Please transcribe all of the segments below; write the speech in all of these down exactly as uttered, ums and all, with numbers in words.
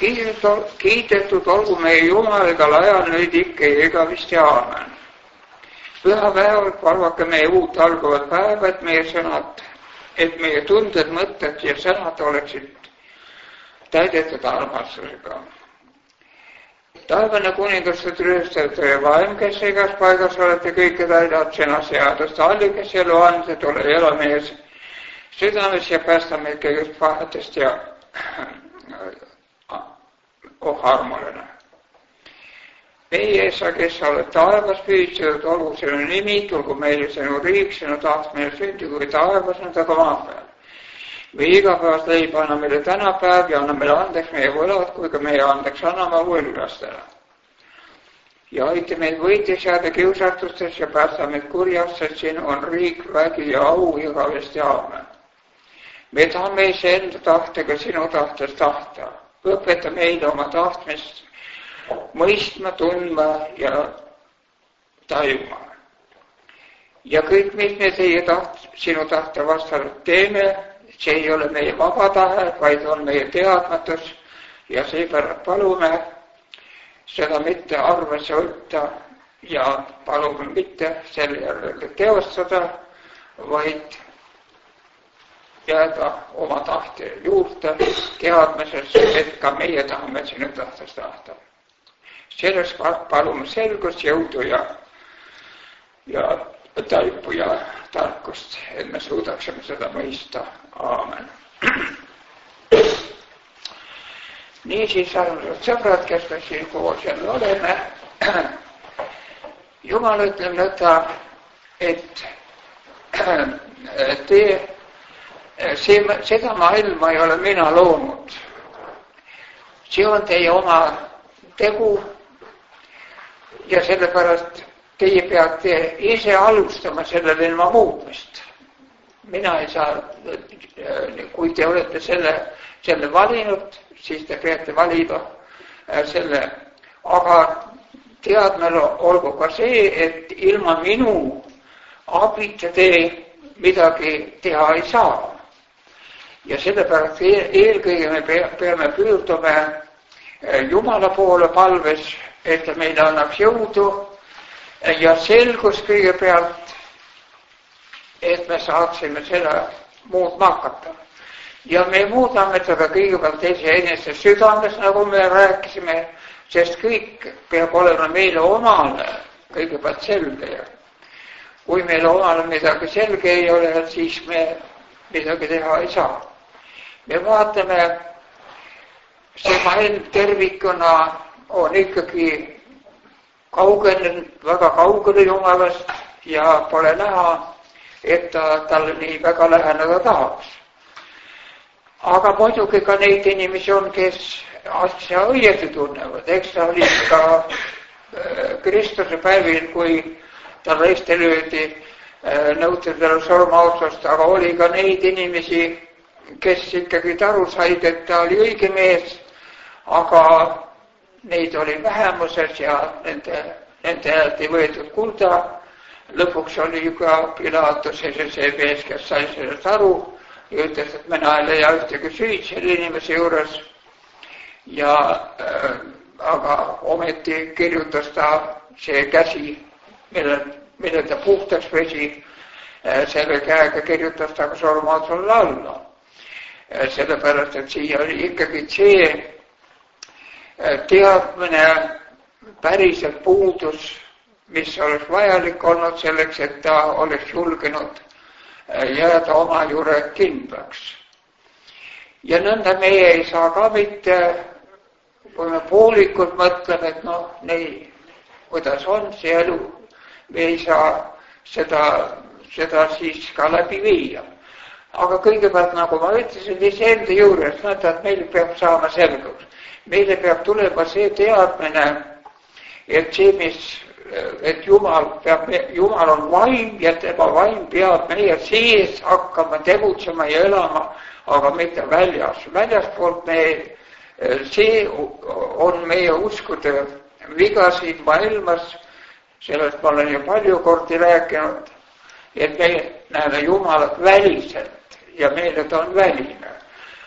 Kiidetud, kiidetud olgu meie Jumal igal ajal nüüd ikka ja igavesti aamen. Pühapäeval palvake meie uut algavat päeva, et meie sõnad, et meie tunded, mõtted ja sõnad oleksid täidetud armastusega. Taevane kuningasse trüüstajate ja vaim, kes igas paigas olete kõike täidavad sõna seadust, allikas elu anded, ole elamees südames ja päästa meid kõigest pahadest ja oh armuline. Meie Eesa, kes sa oled taevas püüdsenud, olgu sinu nimi, tulgu meile sinu riik, sinu tahtmine sündi, kui taevas on ta ka maa peal. Või igapäevast leiba anna meile tänapäev ja anna meile andeks meie võlad, kui ka meie andeks anname võlglastele. Ja aita meid võitis jääda kiusatustes ja päästa meid kurjast, sest sinu on riik, vägi ja au igavesti aamen. Me tahame iseenda tahtega sinu tahtes tahta. Õpeta meile oma tahtmist mõistma, tundma ja tajuma. Ja kõik, mis me teie taht, sinu tahte vastavalt teeme, see ei ole meie vaba tahe, vaid on meie teadmatus ja seepärast palume seda mitte arvesse võtta ja palume mitte selle järele teostada, vaid jääda oma tahte juurde teadmises, et ka meie tahame sinu tahtes tahta. Sellest palume selgust, jõudu ja, ja taipu ja tarkust, et me suudaksime seda mõista. Aamen. Niisiis, armsad sõbrad, kes me siin koos jälle oleme, Jumal ütleb nõnda, et te, see, seda maailma ei ole mina loonud. See on teie oma tegu ja sellepärast teie peate ise alustama sellele ilma muutmist. Mina ei saa, kui te olete selle, selle valinud, siis te peate valima selle, aga teadmine olgu ka see, et ilma minu abita te midagi teha ei saa. Ja sellepärast eelkõige me peame püürduma Jumala poole palves, et ta meile annaks jõudu ja selgus kõigepealt, et me saaksime seda muutma hakata. Ja me muudame seda kõigepealt iseenese südames, nagu me rääkisime, sest kõik peab olema meile omale kõigepealt selge. Kui meil omale midagi selge ei ole, siis me midagi teha ei saa. Me vaatame, see maailm tervikuna on ikkagi kaugel, väga kaugele Jumalast ja pole näha, et ta talle nii väga läheneda tahaks. Aga muidugi ka neid inimesi on, kes asja õieti tunnevad. Eks ta oli ka Kristuse päevil, kui ta reiste löödi, nõuti talle surmaotsust, aga oli ka neid inimesi, kes ikkagi aru said, et ta oli õige mees, aga neid oli vähemuses ja nende, nende häält ei võetud kuulda. Lõpuks oli ka Pilatus ja see mees, kes sai sellest aru ja ütles, et mina ei leia ühtegi süüd selle inimese juures. Ja, äh, aga ometi kirjutas ta see käsi, mille, mille ta puhtaks vesi, äh, selle käega kirjutas ta ka surmaotsusele alla. Äh, sellepärast, et siia oli ikkagi see äh, teadmine päriselt puudus, mis oleks vajalik olnud selleks, et ta oleks julgenud jääda oma juurde kindlaks. Ja nõnda meie ei saa ka mitte, kui me poolikult mõtleme, et noh, nii, kuidas on see elu, me ei saa seda, seda siis ka läbi viia. Aga kõigepealt, nagu ma ütlesin, iseenda juures, nõnda, et meil peab saama selgus. Meile peab tulema see teadmine, et see, mis et Jumal, peab, Jumal on vaim ja tema vaim peab meie sees hakkama tegutsema ja elama, aga mitte väljas. Väljaspoolt me, see on meie uskude viga siin maailmas, sellest ma olen ju palju kordi rääkinud, et me näeme Jumalat väliselt ja meile ta on väline.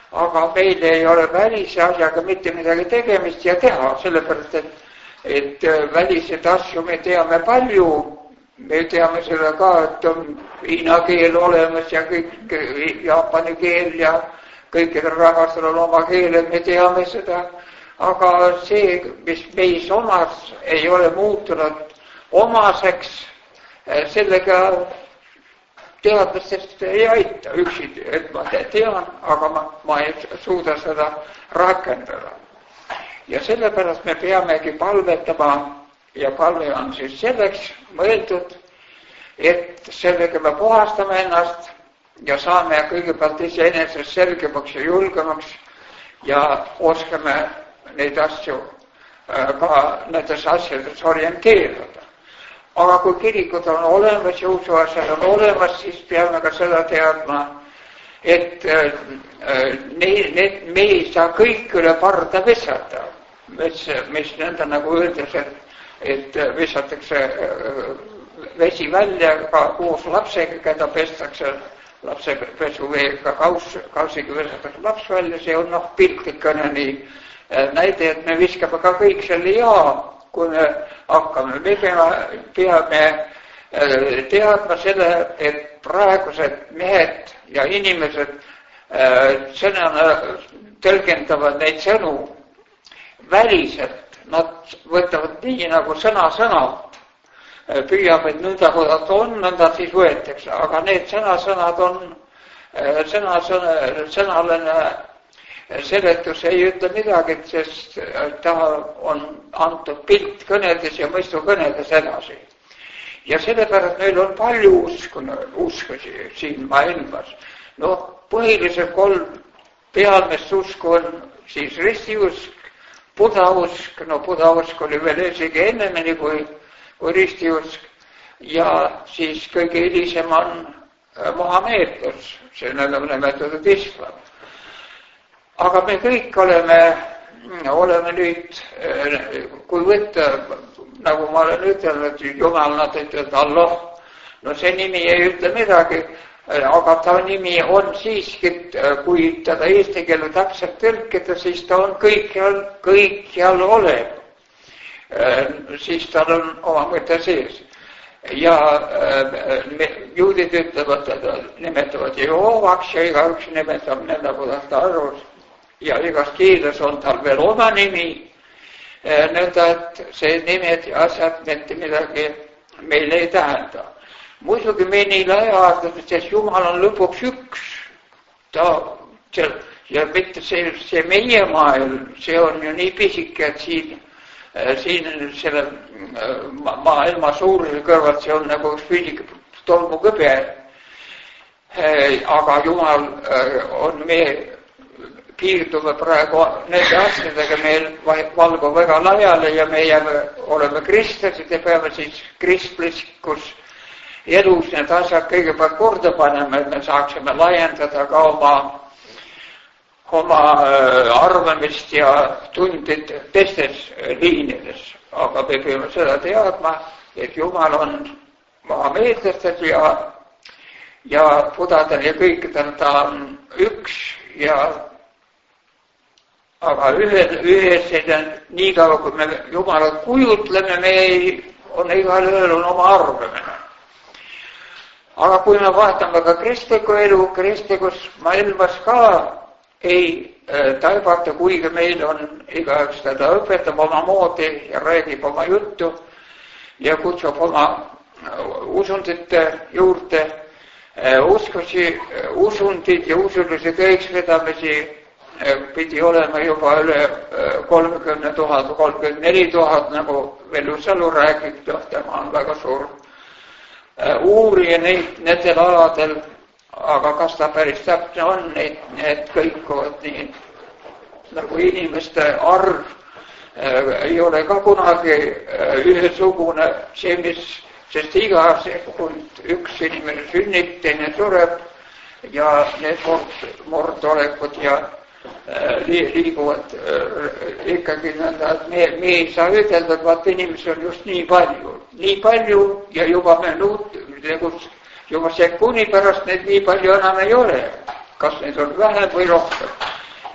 aga meil ei ole välise asjaga mitte midagi tegemist ja teha, sellepärast et, et välised asju me teame palju. Me teame selle ka, et on hiina keel olemas ja kõik jaapani keel ja kõikidel rahvastel on oma keeled, me teame seda. Aga see, mis meis omas, ei ole muutunud omaseks, sellega teadlastest ei aita üksi, et ma tean, aga ma, ma ei suuda seda rakendada. Ja sellepärast me peamegi palvetama. Ja palve on siis selleks mõeldud, et sellega me puhastame ennast ja saame kõigepealt iseenesest selgemaks ja julgemaks ja oskame neid asju ka nendes asjades orienteeruda. Aga kui kirikud on olemas ja usuasjad on olemas, siis peame ka seda teadma, et neid, neid, me ei saa kõik üle parda visata, mis, mis nõnda nagu öeldes, et et visatakse vesi välja ka koos lapsega, keda pestakse lapse pesuveega, kaus, kausiga visatakse laps välja, see on noh piltlikene nii näide, et me viskame ka kõik selle ja, kui me hakkame. Me peame, peame teadma selle, et praegused mehed ja inimesed sõnana tõlgendavad neid sõnu väliselt. Nad võtavad nii nagu sõna-sõnalt, püüavad nõnda, kui nad on, nõnda siis võetakse, aga need sõna-sõnad on, sõnaline seletus ei ütle midagi, sest ta on antud pilt kõnedes ja mõistu kõnedes edasi. Ja sellepärast meil on palju uskune, uskusi siin maailmas. No põhiliselt kolm pealmist usku on siis ristiusk, budausk, no budausk oli veel isegi ennemini kui, kui ristiusk ja siis kõige hilisem on Mohamedlus, see on nimetatud islam. Aga me kõik oleme, oleme nüüd, kui võtta, nagu ma olen ütelnud, Jumal, nad ütlevad Allah, no see nimi ei ütle midagi, aga ta nimi on siiski, kui teda eesti keele täpselt tõlkida, siis ta on kõikjal, kõikjal olev. Siis tal on oma mõte sees. Ja juudid ütlevad, nimetavad Jehovaks ja igaüks nimetab nende, kuidas ta arvus. Ja igas keeles on tal veel oma nimi. Nõnda, et see nimed ja asjad mitte midagi meil ei tähenda. Muidugi me nii laiaardatud, sest Jumal on lõpuks üks. Ta, ja mitte see, see meie maailm, see on ju nii pisike, et siin, siin selle maailma suuruse kõrvalt see on nagu üks pisike tolmukõbe. Aga Jumal on meie, piirdume praegu nende asjadega, meil valgub väga laiale ja meie oleme kristlased ja peame siis kristlikus elus need asjad kõigepealt korda panema, et me saaksime laiendada ka oma, oma arvamist ja tundid teistes liinides. Aga me peame seda teadma, et Jumal on mohamedlastel ja, ja budadel ja kõikidel ta on üks ja aga ühe, ühes nii kaua, kui me Jumalat kujutleme, me ei, on igal ühel on oma arvamine. Aga kui me vaatame ka kristliku elu, kristlikus maailmas ka ei taibata, kuigi meil on igaüks teda õpetab oma moodi ja räägib oma juttu ja kutsub oma usundite juurde uskusi, usundid ja usulisi tõekspidamisi pidi olema juba üle kolmkümmend tuhat, kolmkümmend neli tuhat, nagu Vellu Salu räägib, tema on väga suur uurija neid nendel aladel, aga kas ta päris täpne on, need, need kõikuvad nii, nagu inimeste arv ei ole ka kunagi ühesugune, see, mis, sest iga sekund üks inimene sünnib, teine sureb ja need mord, mordolekud ja liiguvad ikkagi nõnda, et me, me ei saa ütelda, et vaat inimesi on just nii palju. Nii palju ja juba minut, juba sekundi pärast neid nii palju enam ei ole. Kas neid on vähem või rohkem.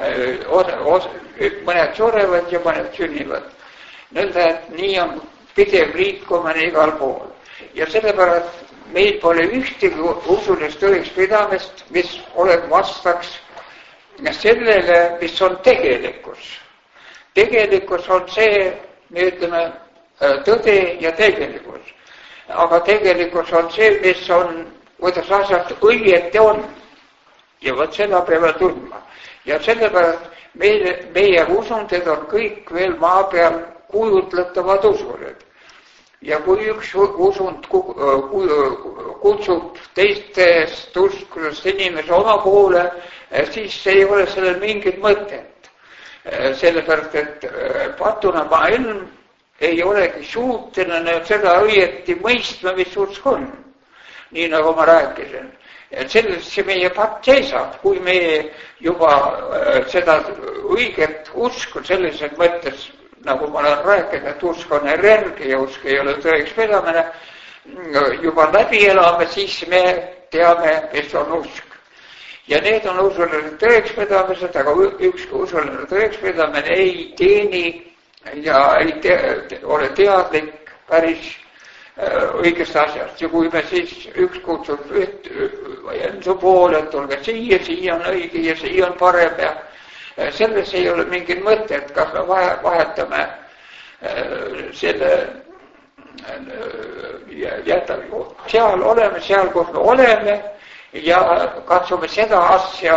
osa, osa, mõned surevad ja mõned sünnivad. Nõnda, et nii on pidev liikumine igal pool. Ja sellepärast meil pole ühtegi usulist tõekspidamist, mis oleks vastaks sellele, mis on tegelikkus. Tegelikkus on see, me ütleme, tõde ja tegelikkus. Aga tegelikkus on see, mis on, kuidas asjad õieti on. Ja võt seda peavad tundma. Ja sellepärast meie, meie usundid on kõik veel maa peal kujutletavad usurid. Ja kui üks usund kutsub teistest uskusest inimese oma poole, siis ei ole sellel mingit mõtet. Sellepärast, et patuna maailm ei olegi suuteline seda õieti mõistma, mis usk on. Nii nagu ma rääkisin. Et sellesse meie patt seisab, kui me juba seda õiget usku sellises mõttes, nagu ma olen rääkinud, et usk on energia ja usk ei ole tõekspidamine, juba läbi elame, siis me teame, mis on usk. Ja need on usulised tõekspidamised, aga üks usuline tõekspidamine ei teeni ja ei te, te, ole teadlik päris õigest asjast. Ja kui me siis üks kutsub üht endu poole, et olge siia, siia on õige ja siia on parem ja selles ei ole mingit mõtet, kas me vahetame selle jätame seal oleme, seal kus me oleme ja katsume seda asja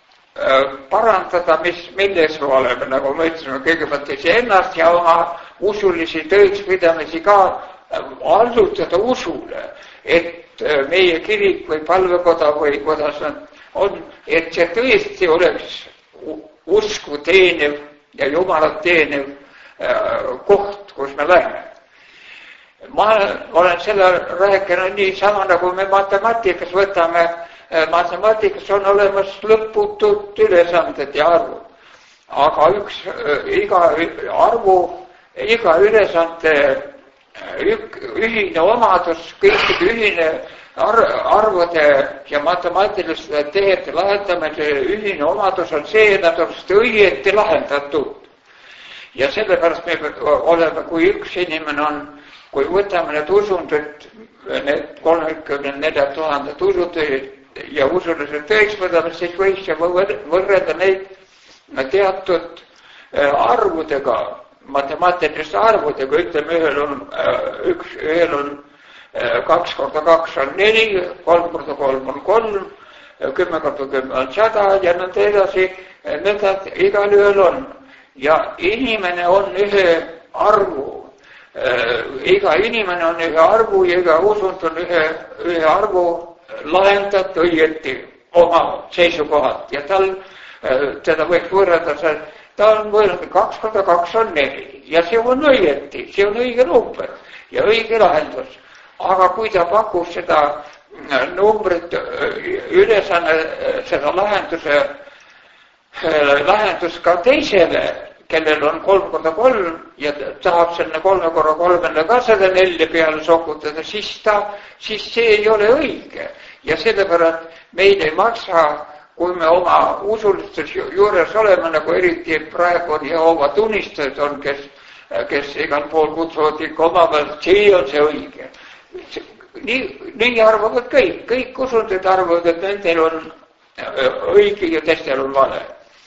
parandada, mis, milles me oleme, nagu me ütlesime, kõigepealt iseennast ja oma usulisi tõekspidamisi ka allutada usule, et meie kirik või palvekoda või kuidas on, et see tõesti oleks usku teeniv ja Jumalat teeniv koht, kus me läheme. Ma olen selle rääkinud nii sama, nagu me matemaatikas võtame. Matemaatikas on olemas lõputud ülesanded ja arvud. Aga üks, iga arvu, iga ülesande ühine omadus, kõikide ühine arvude ja matemaatiliste teede lahendamise ühine omadus on see, et nad on õieti lahendatud. Ja sellepärast me oleme, kui üks inimene on, kui võtame need usundid, need kolmkümmend neli tuhat usundid ja usulised tõekspidamist, siis võiks võrrelda neid teatud arvudega, matemaatiliste arvudega, ütleme, ühel on üks, ühel on kaks korda kaks on neli, kolm korda kolm on kolm, kümme korda kümme on sada ja nõnda edasi, nõnda igal ühel on. Ja inimene on ühe arvu, iga inimene on ühe arvu ja iga usund on ühe, ühe arvu lahendatud õieti oma seisukohalt ja tal, seda võiks võrrelda, ta on võrrelda kaks korda kaks on neli ja see on õieti, see on õige number ja õige lahendus. Aga kui ta pakub seda numbrit ülesanne, seda lahenduse, lahendus ka teisele, kellel on kolm korda kolm ja tahab selle kolme korra kolmele ka seda nelja peale sokutada, siis ta, siis see ei ole õige. Ja sellepärast meil ei maksa, kui me oma usulistes juures oleme, nagu eriti praegu on Jehoova tunnistajad on, kes, kes igal pool kutsuvad ikka oma pealt, see on see õige. Nii, nii arvavad kõik, kõik usundid arvavad, et nendel on õige ja teistel on vale.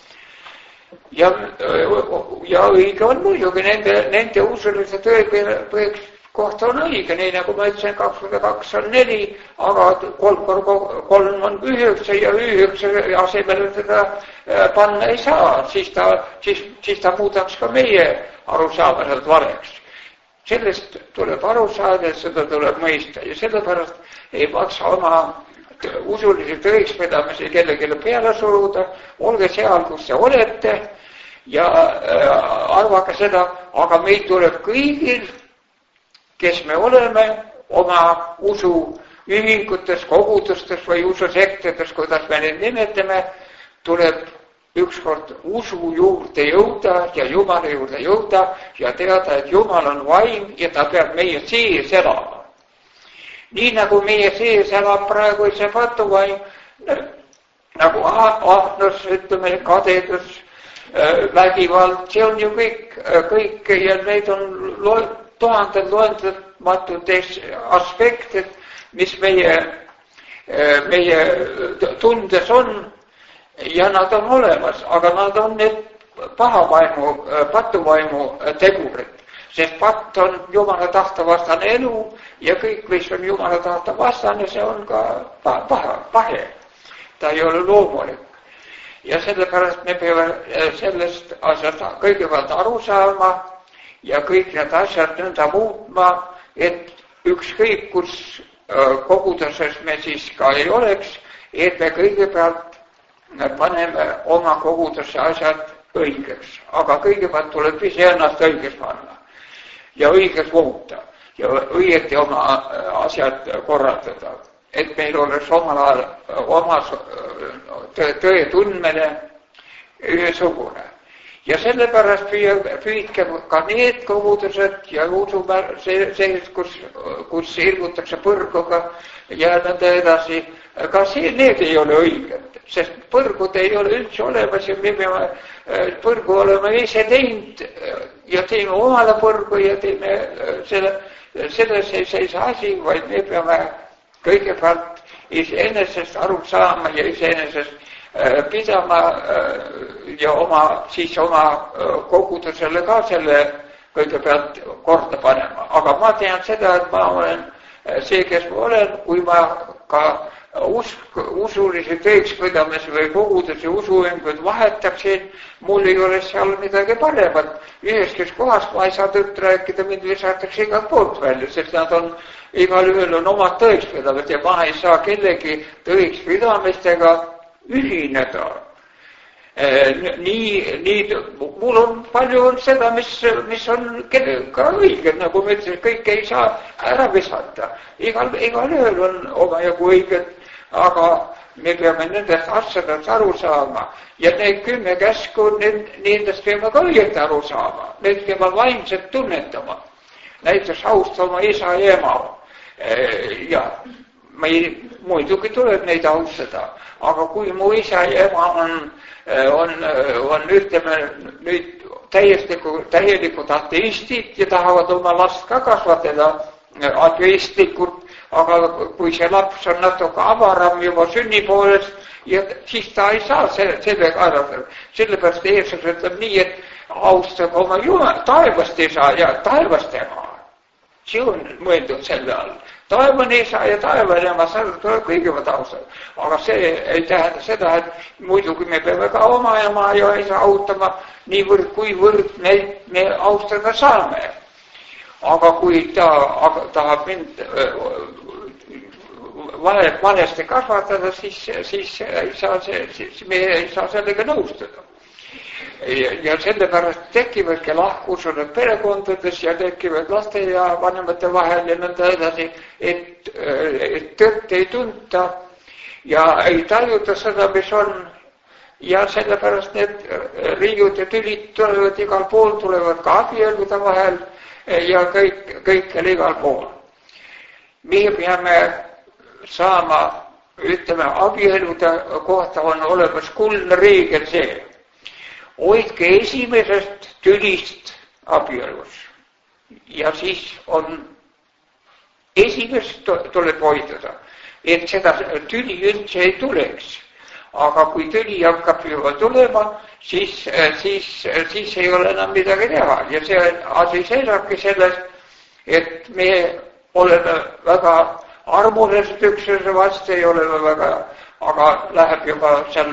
Ja, ja õige on muidugi, nende, nende usulise tõeks kohta on õige, nii nagu ma ütlesin, kaks korda kaks on neli, aga kolm korda kolm on üheksa ja üheksa asemel seda panna ei saa, siis ta, siis, siis ta muudaks ka meie arusaamaselt valeks. Sellest tuleb aru saada, et seda tuleb mõista ja sellepärast ei maksa oma usulisi tõekspidamisi kellelegi peale suruda, olge seal, kus te olete ja arvake seda, aga meid tuleb kõigil, kes me oleme oma usuühingutes, kogudustes või ususektides, kuidas me neid nimetame, tuleb ükskord usu juurde jõuda ja Jumala juurde jõuda ja teada, et Jumal on vaim ja ta peab meie sees elama. Nii nagu meie sees elab praegu see patuvaim, nagu ahnus, ütleme, kadedus, vägivald, see on ju kõik, kõik ja neid on loe, tuhanded loendamatud aspektid, mis meie, meie tundes on ja nad on olemas, aga nad on need pahavaimu, patuvaimu tegurid, sest patt on Jumala tahte vastane elu ja kõik, mis on Jumala tahte vastane, see on ka paha, pahe. Ta ei ole loomulik. Ja sellepärast me peame sellest asjast kõigepealt aru saama ja kõik need asjad nõnda muutma, et ükskõik, kus koguduses me siis ka ei oleks, et me kõigepealt paneme oma kogudusse asjad õigeks. Aga kõigepealt tuleb ise ennast õigeks panna ja õigeks muuta ja õieti oma asjad korraldada. Et meil oleks omal, omas tõe tundmine ühesugune. Ja sellepärast püüdke ka need kogudused ja usumär, sellised, kus, kus ilmutakse põrguga ja nõnda edasi, ka see, need ei ole õiged, sest põrgud ei ole üldse olemas ja me peame põrgu olema ise teinud ja teeme omale põrgu ja teeme selle, selles ei seisa asi, vaid me peame kõigepealt iseenesest aru saama ja iseenesest pidama ja oma, siis oma kogudusele ka selle kõigepealt korda panema. Aga ma tean seda, et ma olen see, kes ma olen, kui ma ka usk, usulisi tõekspidamisi või koguduse usuühinguid vahetaksin, mul ei ole seal midagi paremat. Üheskes kohast ma ei saa tõtt rääkida, mind visatakse igalt poolt välja, sest nad on, igal ühel on omad tõekspidamist ja ma ei saa kellegi tõekspidamistega ühineda. Nii, nii, mul on palju on seda, mis, mis on ka õiged, nagu ma ütlesin, kõik ei saa ära visata. Igal, igal ühel on oma jagu õiged, aga me peame nendest asjadest aru saama. Ja need kümme käsku, nendest peame ka õiget aru saama. Need peame vaimselt tunnetama. Näiteks austa oma isa ja ema. Ja ma ei, muidugi tuleb neid austada. Aga kui mu isa ja ema on, on, on ütleme nüüd täiestiku, täielikud ateistid ja tahavad oma last ka kasvatada ateistlikult, aga kui see laps on natuke avaram juba sünni poolest, ja siis ta ei saa sellega arvata. Sellepärast Jeesus ütleb nii, et austab oma Jumal, taevast isa ja taevast ema. See on mõeldud selle all. Taevane isa ja taevane ema, seda tuleb kõigepealt austada. Aga see ei tähenda seda, et muidugi me peame ka oma ema ja isa austama niivõrd, kuivõrd me, me austada saame. Aga kui ta aga tahab mind vale, valesti kasvatada, siis, siis, ei saa see, siis me ei saa sellega nõustada. Ja, ja sellepärast tekivadki lahkusused perekondades ja tekivad laste ja vanemate vahel ja nõnda edasi, et, et tõtt ei tunta ja ei tajuta seda, mis on. Ja sellepärast need riigud ja tülid tulevad igal pool, tulevad ka abielude vahel ja kõik, kõikjal igal pool. Me peame saama, ütleme, abielude kohta on olemas kuldne reegel see. Hoidke esimesest tülist abielus ja siis on esimest tuleb hoidada, et seda tüli üldse ei tuleks. Aga kui tüli hakkab juba tulema, siis, siis, siis ei ole enam midagi teha. Ja see asi seisabki selles, et me oleme väga armulised üksteise vastu, ei oleme väga, aga läheb juba seal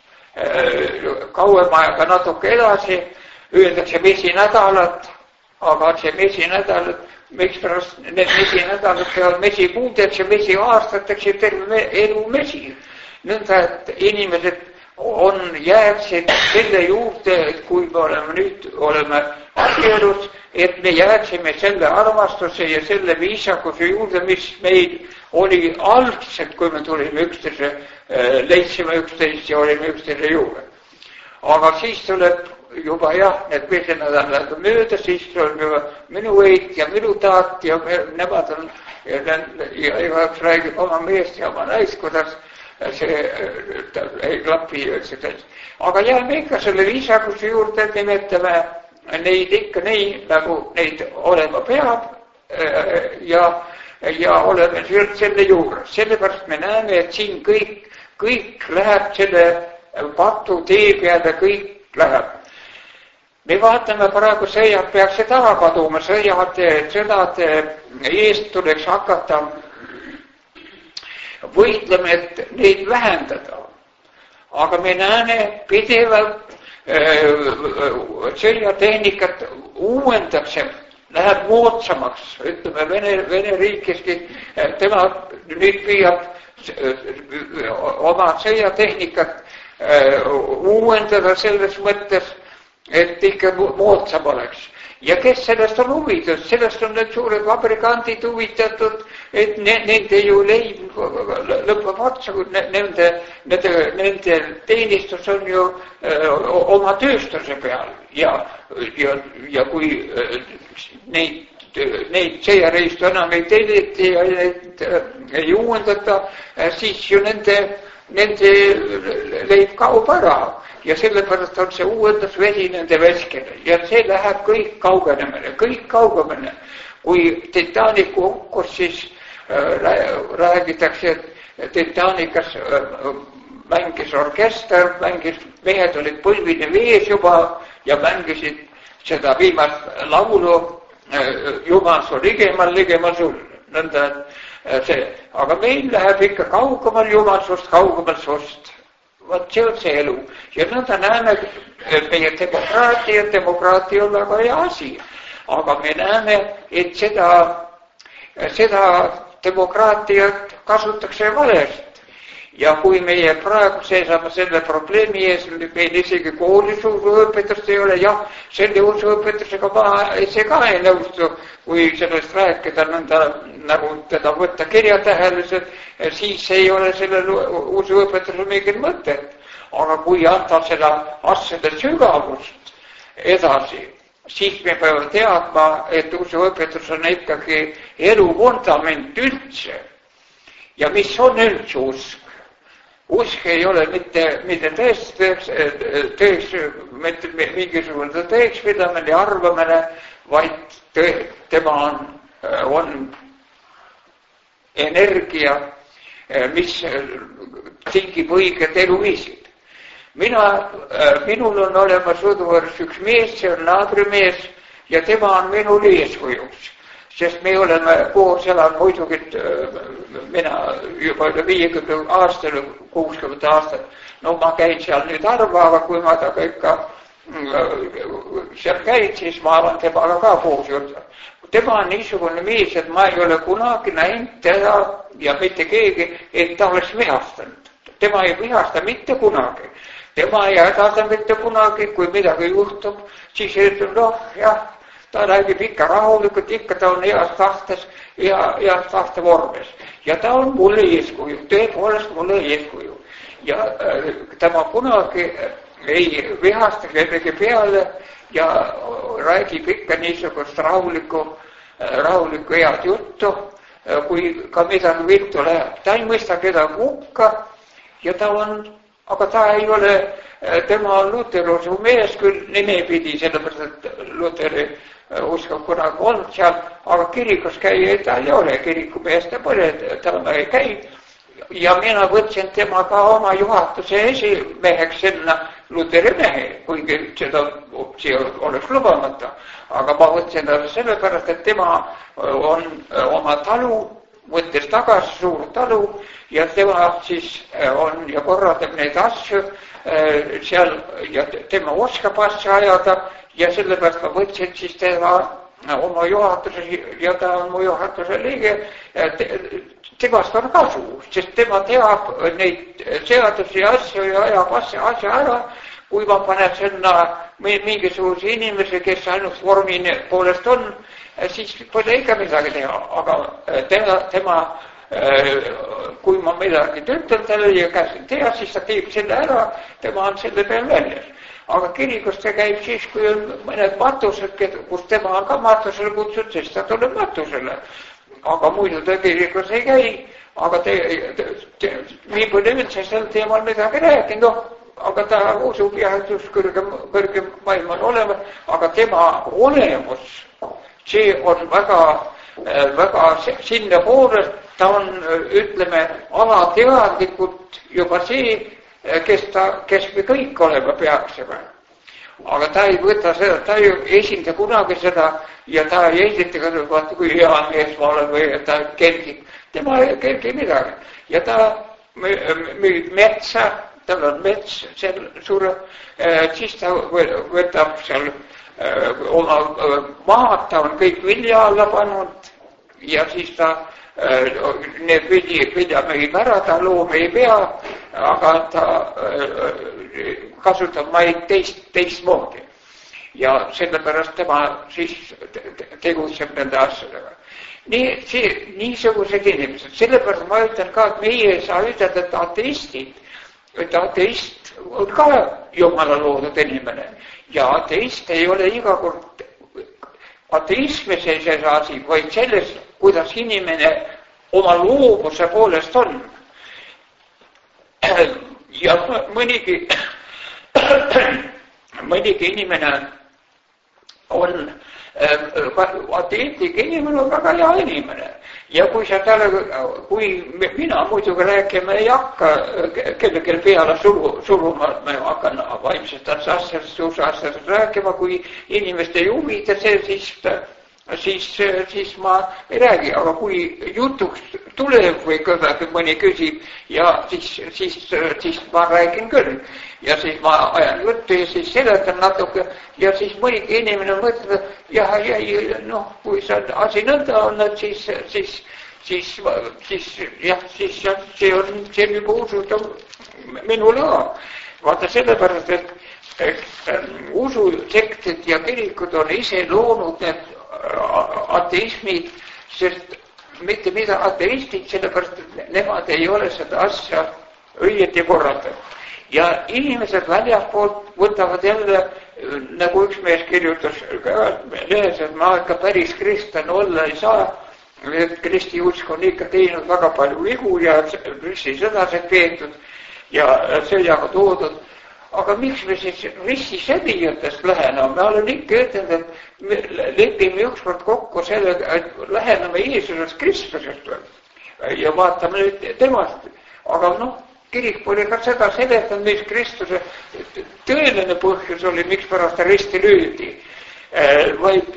kauem aega natuke edasi, öeldakse mesinädalat, aga see mesinädalat, miks pärast need mesinädalat peavad mesikuudeks ja mesiaastateks ja terve elu mesi. Nõnda, et inimesed on jääksid selle juurde, et kui me oleme nüüd, oleme abielus, et me jääksime selle armastuse ja selle viisakuse juurde, mis meil oli algselt, kui me tulime üksteise, leidsime üksteist ja olime üksteise juurde. Aga siis tuleb juba jah, need mesinädalad on mööda, siis tuleb juba minu õig ja minu taat ja nemad on, ja igaüks räägib oma meest ja oma naist, kuidas see ei klapi. Aga jääme ikka selle viisakuse juurde, et nimetame neid ikka nii, nagu neid olema peab ja, ja oleme selle juures. Sellepärast me näeme, et siin kõik, kõik läheb selle patu tee peale, kõik läheb. Me vaatame praegu sõjad peaks see taha kaduma, sõjade, sõdade eest tuleks hakata võitlema, et neid vähendada. Aga me näeme pidevalt äh, sõjatehnikat uuendatakse, läheb moodsamaks, ütleme Vene, Vene riikiski, tema nüüd püüab oma sõjatehnikat äh, uuendada selles mõttes, et ikka moodsam oleks. Ja kes sellest on huvitatud? Sellest on need suured fabrikandid huvitatud, et ne, nende ju leib lõpeb otsa, kui nende, nende, nende teenistus on ju öö, oma tööstuse peal. Ja, ja, ja kui öö, neid, neid seereistu enam ei telliti ja neid öö, ei uuendata, siis ju nende, nende leib kaob ära. Ja sellepärast on see uuendusvesi nende veskele ja see läheb kõik kaugenemine, kõik kaugemine. Kui Titanicu hukkus, siis äh, räägitakse, et Titanikas äh, mängis orkester, mängis, mehed olid põlvini vees juba ja mängisid seda viimast laulu äh, Jumal su ligemal, ligemal sul. Nõnda, äh, see. Aga meil läheb ikka kaugemal Jumal sust, kaugemal sust. Vaat see on see elu. Ja nõnda näeme, meie demokraatia, demokraatia on väga hea asi. Aga me näeme, et seda, seda demokraatiat kasutatakse valest. Ja kui meie praegu seisame selle probleemi ees, meil isegi koolis usuõpetust ei ole, jah, selle usuõpetusega ma see ka ei nõustu, kui sellest rääkida nõnda, nagu teda võtta kirjatähelised, siis ei ole sellel usuõpetusel mingit mõtet. Aga kui anda seda asjade sügavust edasi, siis me peame teadma, et usuõpetus on ikkagi elu fundament üldse. Ja mis on üldse usk? Usk ei ole mitte, mitte tõest, tõeks, mitte mingisugune tõekspidamine ja arvamine, vaid tõe, tema on, on energia, mis tingib õiged eluviisid. Mina, minul on olemas uduvõrs üks mees, see on naabrimees ja tema on minul eeskujuks. Sest me oleme koos elanud muidugi, mina juba üle viiekümne aastal, kuuskümmend aastat. No ma käin seal nüüd harva, aga kui ma taga ikka seal käin, siis ma olen temaga ka koos juurde. Tema on niisugune mees, et ma ei ole kunagi näinud teda ja mitte keegi, et ta oleks vihastanud. Tema ei vihasta mitte kunagi. Tema ei hädada mitte kunagi, kui midagi juhtub, siis ütleb, noh, jah, ta räägib ikka rahulikult, ikka ta on heas tahtes ja heas tahte vormes. Ja ta on mulle eeskuju, tõepoolest mulle eeskuju. Ja äh, tema kunagi ei vihasta kellegi peale ja räägib ikka niisugust rahulikku, äh, rahulikku head juttu, äh, kui ka midagi viltu läheb. Ta ei mõista kedagi hukka ja ta on, aga ta ei ole, äh, tema on luterusu mees küll nimepidi, sellepärast et Luteri uskab kunagi olnud seal, aga kirikus käia ta ei ole, kirikumees ta pole, ta ei käi. Ja mina võtsin tema ka oma juhatuse esimeheks sinna Luteri mehe, kuigi seda see oleks lubamata. Aga ma võtsin talle sellepärast, et tema on oma talu, võttis tagasi suur talu ja tema siis on ja korraldab neid asju seal ja tema oskab asja ajada. Ja sellepärast ma võtsin siis tema oma juhatuse ja ta on mu juhatuse liige. Temast on kasu, sest tema teab neid seadusi ja asju ja ajab asja, asja ära. Kui ma panen sinna mingisuguse inimese, kes ainult vormi poolest on, siis pole ikka midagi teha. Aga tema, tema kui ma midagi töötan talle ja käsin teha, siis ta teeb selle ära, tema on selle peal väljas. Aga kirikus ta käib siis, kui on mõned matused, kus tema on ka matusele kutsud, siis ta tuleb matusele. Aga muidu ta kirikus ei käi, aga te, te, te, nii pole üldse sel teemal midagi rääkinud, noh, aga ta usub jah, et just kõrge, kõrge maailm on olemas, aga tema olemus, see on väga, väga sinna poole, ta on, ütleme, alateadlikult juba see, kes ta, kes me kõik olema peaksime. Aga ta ei võta seda, ta ei esinda kunagi seda ja ta ei esita ka, vaata kui hea mees ma olen või ta kergib. Tema ei kergi midagi. Ja ta müüb metsa, tal on mets seal suure, siis ta võtab seal oma maad, ta on kõik vilja alla pannud ja siis ta need vilja, vilja müüb ära, ta loom ei pea, aga ta kasutab maid teist, teistmoodi. Ja sellepärast tema siis tegutseb nende asjadega. Nii, see, niisugused inimesed. Sellepärast ma ütlen ka, et meie ei saa ütelda, et ateistid, et ateist on ka Jumala loodud inimene. Ja ateist ei ole iga kord ateismi sellises asi, vaid selles, kuidas inimene oma loomuse poolest on. Ja mõnigi mõnigi inimene on ateetlik inimene on väga hea inimene. Ja kui sa talle, kui mina muidugi rääkima ei hakka kellelgi peale suru, suruma, ma hakkan vaimsest asjast, suus asjast rääkima, kui inimest ei huvita see, siis, siis, siis ma ei räägi. Aga kui jutuks tuleb või kõvagi mõni küsib ja siis, siis, siis ma räägin küll. Ja siis ma ajan juttu ja siis seletan natuke ja siis mõnigi inimene mõtleb, jah, ja, noh, kui see asi nõnda on, et siis, siis, siis, siis, jah, siis see on, see on juba usuda minule ka. Vaata sellepärast, et, et ususektid ja kirikud on ise loonud need ateismid, sest mitte mida ateistid, sellepärast, et nemad ei ole seda asja õieti korraldanud. Ja inimesed väljaspoolt võtavad jälle, nagu üks mees kirjutas lehes, et ma ikka päris kristlane olla ei saa, et kristi usk on ikka teinud väga palju vigu ja rissi sõdased peetud ja seljaga toodud. Aga miks me siis rissi sõdijatest läheneme? Me olen ikka ütelnud, et me lepime ükskord kokku sellega, et läheneme Jeesusest Kristusest ja vaatame nüüd temast. Aga noh, kirik pole ka seda seletanud, mis Kristuse tõeline põhjus oli, miks pärast ta risti lüüdi, vaid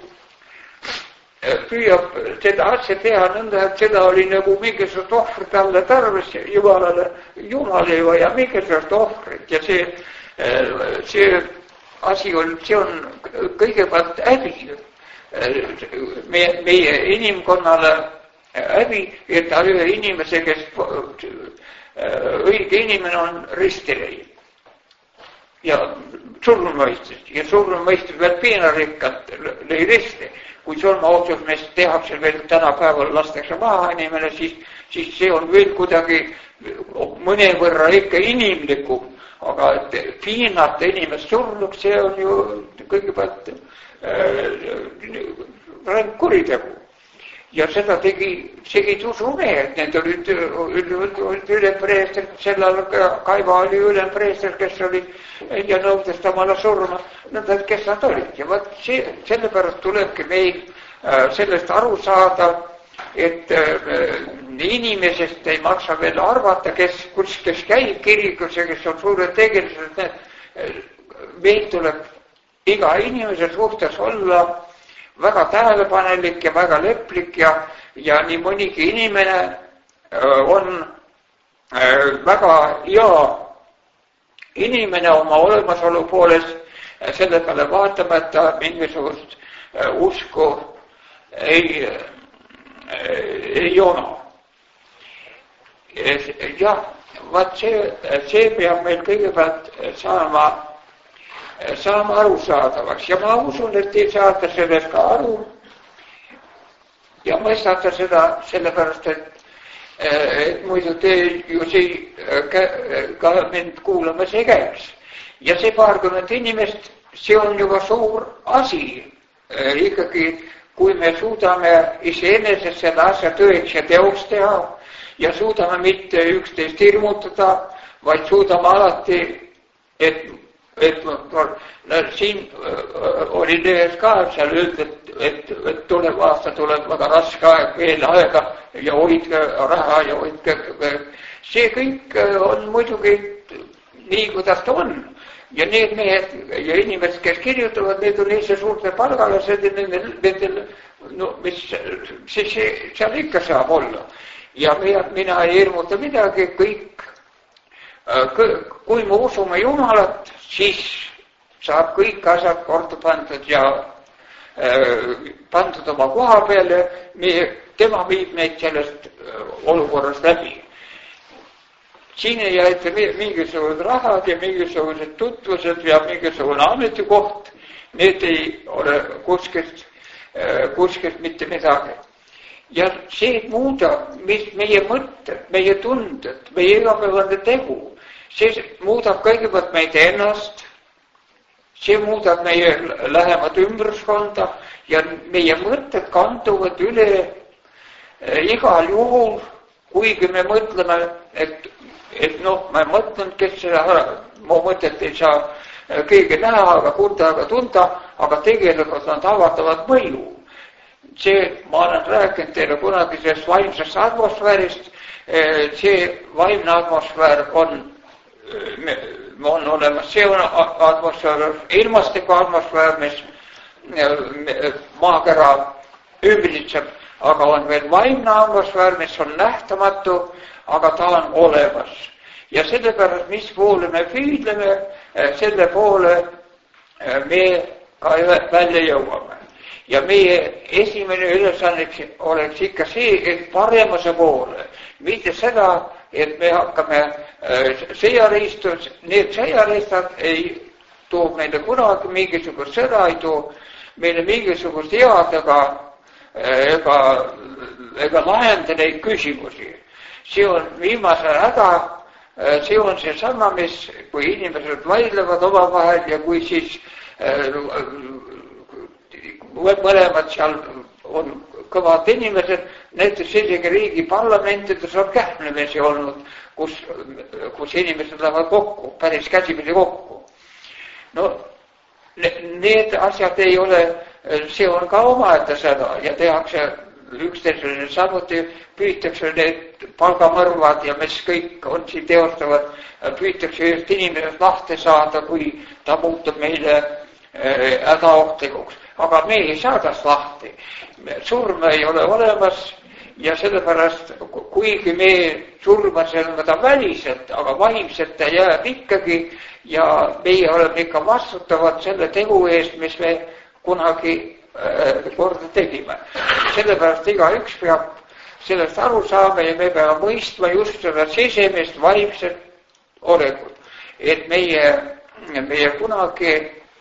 püüab seda asja teha nõnda, et seda oli nagu mingisugust ohvrit alla tarvis, Jumalale, Jumal ei vaja mingisugust ohvrit ja see, see asi on, see on kõigepealt häbi meie, meie inimkonnale häbi, et ta ühe inimese, kes õige inimene on ristilei ja surmamõistus ja surmamõistus veel piinarikkalt lõi risti. Kui surmaotsus meist tehakse veel tänapäeval lastakse maha inimene, siis, siis see on veel kuidagi mõnevõrra ikka inimlikum, aga piinata inimest surnuks, see on ju kõigepealt äh, kuritegu. Ja seda tegi, segid usumehed, need olid ülempreester, sellal Kaiva oli ülempreester, kes oli ja nõudes tamale surma, nõnda, et kes nad olid. Ja võt, see, sellepärast tulebki meil sellest aru saada, et inimesest ei maksa veel arvata, kes, kus, kes käib kirikus ja kes on suured tegelised, meil tuleb iga inimese suhtes olla väga tähelepanelik ja väga leplik ja, ja nii mõnigi inimene on väga hea inimene oma olemasolu poolest, selle peale vaatamata mingisugust usku ei, ei ole. Jah, vaat see, see peab meil kõigepealt saama saama aru saadavaks ja ma usun, et te saate sellest ka aru ja mõistate seda sellepärast, et, et muidu te ju see ka mind kuulamas ei käiks. Ja see paarkümmend inimest, see on juba suur asi. Ikkagi, kui me suudame iseenesest seda asja tõeks ja teoks teha ja suudame mitte üksteist hirmutada, vaid suudame alati, et, et siin oli lehes ka, seal öeldi, et, et, et tuleb aasta, tuleb väga raske aeg, veel aega ja hoidke raha ja hoidke. See kõik on muidugi nii, kuidas ta on. Ja need mehed ja inimesed, kes kirjutavad, need on Eesti suurte palgalased ja nendel, nendel, no mis siis seal ikka saab olla. Ja mina, mina ei hirmuta midagi, kõik, kui me usume Jumalat, siis saab kõik asjad korda pandud ja pandud oma koha peale, tema viib meid sellest olukorrast läbi. Siin ei jäeta mingisugused rahad ja mingisugused tutvused ja mingisugune ametikoht, need ei ole kuskilt, kuskilt mitte midagi. Ja see muudab, mis meie mõtted, meie tunded, meie igapäevane tegu, see muudab kõigepealt meid ennast, see muudab meie lähemat ümbruskonda ja meie mõtted kanduvad üle igal juhul, kuigi me mõtleme, et et noh, ma mõtlen, kes seda, mu mõtet ei saa keegi näha, aga kuulda, aga tunda, aga tegelikult nad avaldavad mõju. See, ma olen rääkinud teile kunagi sellest vaimsest atmosfäärist, see vaimne atmosfäär on, on olemas, see on atmosfäär, ilmastiku atmosfäär, mis maakera ümbritseb, aga on veel vaimne atmosfäär, mis on nähtamatu, aga ta on olemas. Ja sellepärast, mis poole me püüdleme, selle poole me ka välja jõuame. Ja meie esimene ülesanneks oleks ikka see, et paremuse poole. Mitte seda, et me hakkame sõjareistus, need sõjareistad ei too meile kunagi mingisugust sõda, ei too meile mingisugust head ega, ega, ega lahenda neid küsimusi. See on viimasel häda, see on see sama, mis kui inimesed vaidlevad oma vahel ja kui siis mõlemad seal on kõvad inimesed, näiteks sellisegi riigi parlamentides on kähmlemisi olnud, kus, kus inimesed lähevad kokku, päris käsipidi kokku. No need asjad ei ole, see on ka omaette seda ja tehakse üksteisele samuti, püütakse need palgamõrvad ja mis kõik on siin teostavad, püütakse ühest inimesest lahti saada, kui ta muutub meile hädaohtlikuks. Aga me ei saa tast lahti. Surma ei ole olemas ja sellepärast, kuigi me surma seda väliselt, aga vaimselt ta jääb ikkagi ja meie oleme ikka vastutavad selle tegu eest, mis me kunagi korda tegime. Sellepärast iga üks peab sellest aru saama ja me peame mõistma just seda sisemist vaimset olengut, et meie, meie kunagi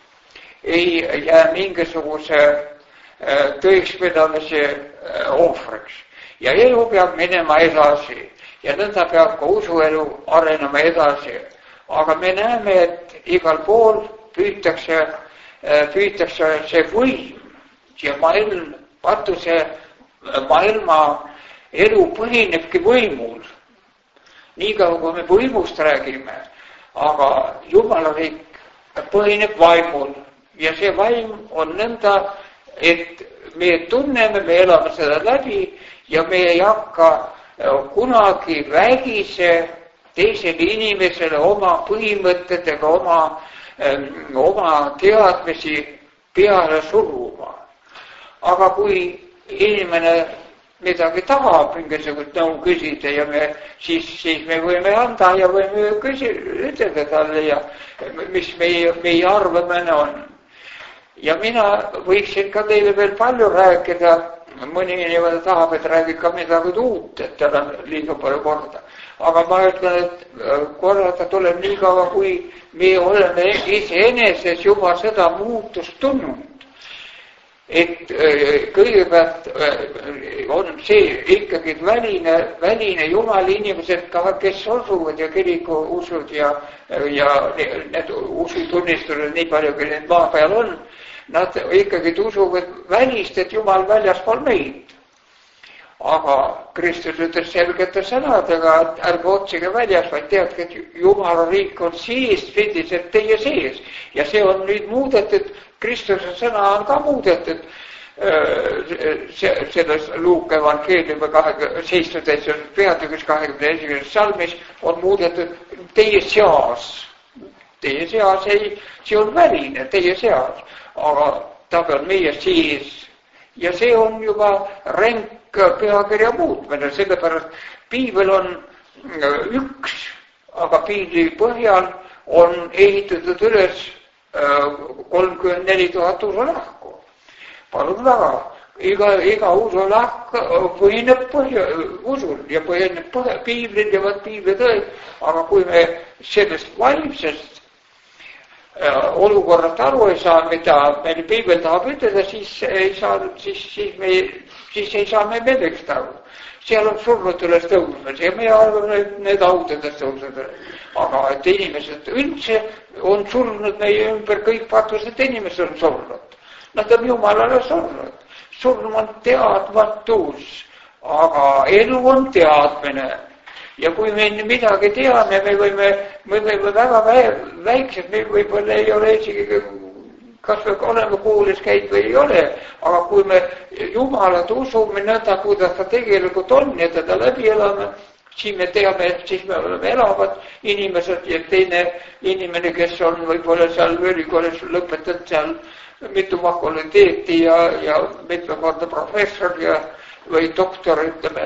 ei jää mingisuguse tõekspidamise ohvriks. Ja elu peab minema edasi ja nõnda peab ka usuelu arenema edasi. Aga me näeme, et igal pool püütakse, püütakse see võim ja maailm, patuse maailma elu põhinebki võimul. Nii kaua, kui me võimust räägime, aga Jumala riik põhineb vaimul ja see vaim on nõnda, et me tunneme, me elame seda läbi ja me ei hakka kunagi vägise teisele inimesele oma põhimõtetega, oma, oma teadmisi peale suruma. Aga kui inimene midagi tahab mingisugust nõu küsida ja me, siis, siis me võime anda ja võime küsida, ütelda talle ja mis meie, meie arvamine on. Ja mina võiksin ka teile veel palju rääkida, mõni inimene tahab, et räägib ka midagi uut, et tal on liiga palju korda. Aga ma ütlen, et korrata tuleb nii kaua, kui me oleme iseeneses juba seda muutust tulnud. Et kõigepealt on see ikkagi väline, väline Jumala inimesed ka, kes usuvad ja kiriku usud ja, ja need usutunnistused nii palju, kui need maa peal on, nad ikkagi usuvad välist, et Jumal väljaspool meid. aga Kristus ütles selgete sõnadega, et ärge otsige väljas, vaid teadke, et Jumala riik on siispidised teie sees. Ja see on nüüd muudetud, Kristuse sõna on ka muudetud selles Luuke evangeeliumi seitsmeteistkümnes peatükis kahekümne esimeses salmis on muudetud teie seas. Teie seas ei, see on väline, teie seas, aga ta on meie sees. Ja see on juba ränk pühakirja muutmine, sellepärast piibel on üks, aga piibli põhjal on ehitatud üles kolmkümmend neli tuhat usulahku. Palun väga, iga, iga usulahk põhineb põhja, usul ja põhineb põhja, piiblil ja võt piibli tõed, aga kui me sellest vaimsest olukorrast aru ei saa, mida meil piibel tahab ütelda, siis ei saa, siis, siis, me, siis ei saa me millekst aru. Seal on surnud üles tõusnud ja me arvame, et need audades tõusnud. Aga et inimesed üldse on surnud meie ümber, kõik patused inimesed on surnud. Nad on Jumalale surnud. Surnud on teadmatus, aga elu on teadmine. Ja kui me midagi teame, me võime, me võime väga väiksed, me võib-olla ei ole isegi, kas me oleme koolis käid või ei ole, aga kui me Jumalat usume nõnda, kuidas ta tegelikult on ja teda läbi elame, siis me teame, et siis me oleme elavad inimesed ja teine inimene, kes on võib-olla seal ülikoolis lõpetanud seal mitu fakulteeti ja, ja mitu korda professor ja, või doktor, ütleme,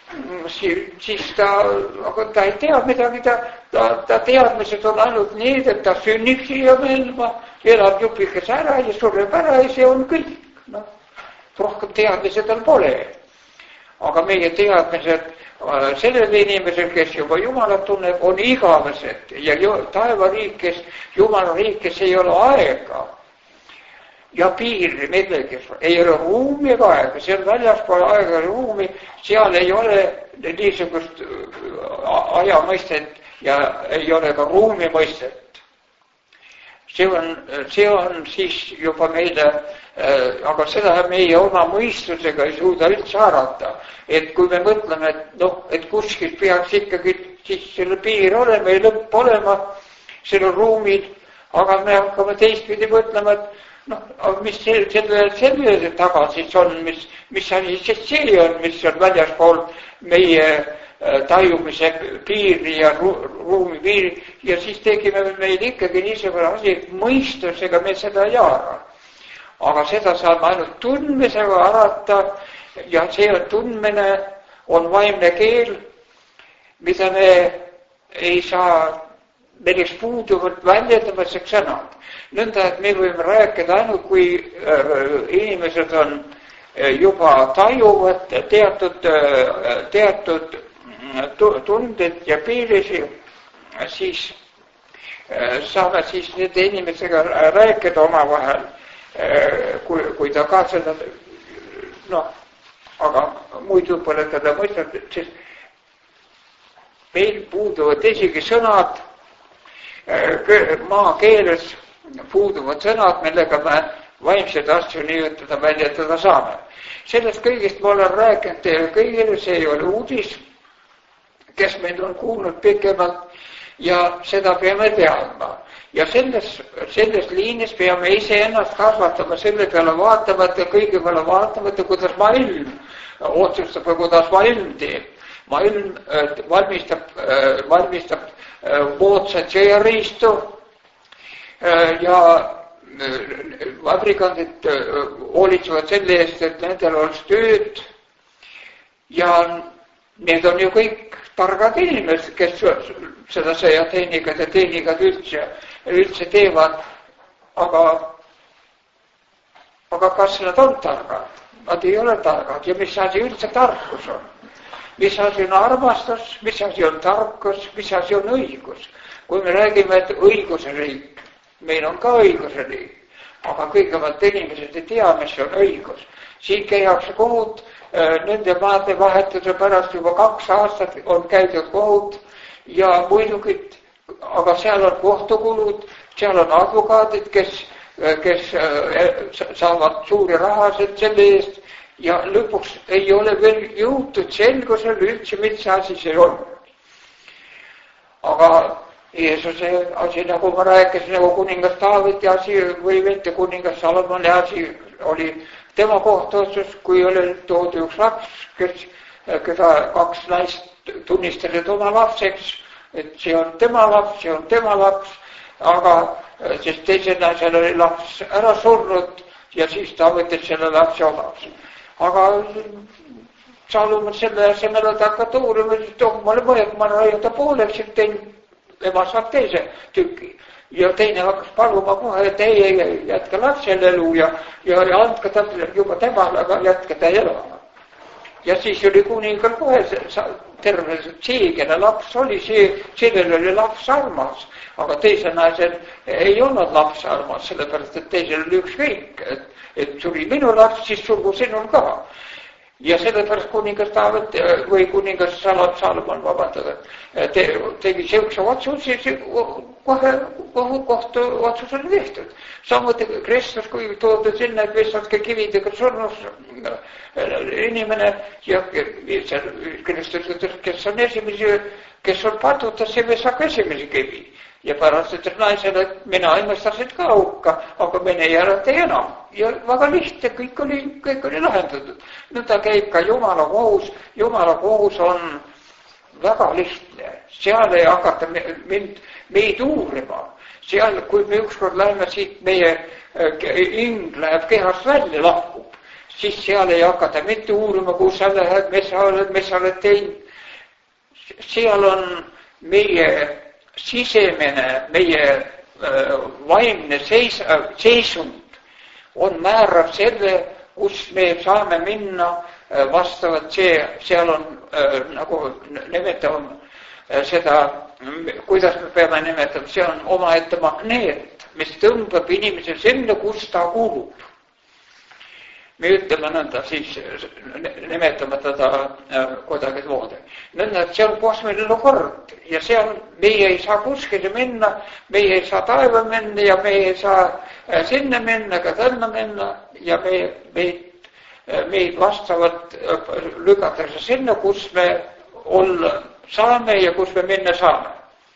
siis ta, aga ta ei tea midagi, ta, ta, ta teadmised on ainult need, et ta sünnib siia maailma, elab jupikes ära ja sureb ära ja see on kõik. No, rohkem teadmised tal pole. Aga meie teadmised sellele inimesel, kes juba Jumalat tunneb, on igavesed ja taevariik, kes Jumala riik, kes ei ole aega ja piiri millegi, ei ole ruumi ega aega, see on väljaspool aega ja ruumi, seal ei ole niisugust aja mõistet ja ei ole ka ruumi mõistet. See on, see on siis juba meile, aga seda meie oma mõistusega ei suuda üldse arata, et kui me mõtleme, et, noh, et kuskil peaks ikkagi siis selle piir olema ja lõpp olema, selle ruumid, aga me hakkame teistpidi mõtlema, et noh, mis selle, selle taga siis on, mis, mis asi siis see on, mis on väljaspool meie tajumise piiri ja ru, ruumi piiri ja siis tegime meil ikkagi niisugune asi, et mõistusega me seda ei haara. Aga seda saame ainult tundmisega arata ja see tundmine on vaimne keel, mida me ei saa milleks puuduvad väljendamiseks sõnad. Nõnda, et me võime rääkida ainult, kui inimesed on juba tajuvad teatud, teatud tunded ja piirisi, siis saame siis nende inimesega rääkida omavahel, kui, kui ta ka seda, noh, aga muidu pole teda mõistet, sest meil puuduvad isegi sõnad, maakeeles puuduvad sõnad, millega me vaimseid asju nimetada väljendada saame. Sellest kõigist ma olen rääkinud teile kõigile, see ei ole uudis, kes meid on kuulnud pikemalt ja seda peame teadma. Ja selles, selles liinis peame iseennast kasvatama, selle peale vaatamata, kõige peale vaatamata, kuidas maailm otsustab ja kuidas maailm teeb. Maailm valmistab, valmistab moodsat sõjariistu ja vabrikandid hoolitsevad selle eest, et nendel oleks tööd ja need on ju kõik targad inimesed, kes seda sõjatehnikat ja tehnikat üldse, üldse teevad, aga, aga kas nad on targad? Nad ei ole targad ja mis asi üldse tarkus on? Mis asi on armastus, mis asi on tarkus, mis asi on õigus. Kui me räägime, et õiguse riik, meil on ka õiguse riik, aga kõigepealt inimesed ei tea, mis on õigus. Siin käiakse kohut, nende maade vahetuse pärast juba kaks aastat on käidud kohut ja muidugid, aga seal on kohtukulud, seal on advokaadid, kes, kes saavad suuri rahasid selle eest ja lõpuks ei ole veel jõutud selgusel üldse, mis asi see on. Aga Jeesuse asi, nagu ma rääkisin, nagu kuningas Taaveti asi või mitte kuningas Salomoni asi oli tema kohta otsus, kui oli toodi üks laps, kes, keda kaks naist tunnistasid oma lapseks, et see on tema laps, see on tema laps, aga sest teisel naisel oli laps ära surnud ja siis ta võttis selle lapsi odavs. Aga Salomon selle asemel, et hakata uurima, siis tohmale mõjab, ma raiuta pooleks, et tein, ema saab teise tüki. Ja teine hakkas paluma kohe, et ei, ei, ei, jätka lapsele elu ja, ja, ja andke ta juba temale, aga jätka ta elama. Ja siis oli kuningal kohe terve seegene laps oli, see, sellel oli laps armas, aga teise naisel ei olnud laps armas, sellepärast, et teisel oli üks kõik, et, et suri minu laps, siis surgu sinul ka. Ja sellepärast kuningas Taavet või kuningas Salomon vabandada te, tegi siukse otsusi, kohe kohtu otsus oli tehtud. Samuti Kristus, kui toodud sinna, et vestlatke kividega surnus inimene ja Kristus ütles, kes on esimesi, kes on padutas, see vestab esimesi kivi. Ja pärast ütles naisele, et mina imestasid ka hukka, aga mine järjata enam. Ja väga lihtne, kõik oli, kõik oli lahendatud. Nüüd ta käib ka Jumala kohus. Jumala kohus on väga lihtne. Seal ei hakata mind, meid uurima. Seal, kui me ükskord läheme siit, meie hing läheb kehast välja, lahkub, siis seal ei hakata mitte uurima, kus sa lähed, mis sa oled, mis sa oled teinud. Seal on meie sisemene, meie vaimne seis, seisund on määrab selle, kus me saame minna vastavalt see, seal on nagu nimetame seda, kuidas me peame nimetama, see on omaette magneet, mis tõmbab inimese sinna, kus ta kuulub. Me ütleme nõnda, siis nimetame teda kuidagi moodi. Nõnda, et see on kosmiline kord ja seal meie ei saa kuskile minna, meie ei saa taeva minna ja meie ei saa sinna minna, ka tänna minna ja me, meid, meid vastavalt lükatakse sinna, kus me olla saame ja kus me minna saame.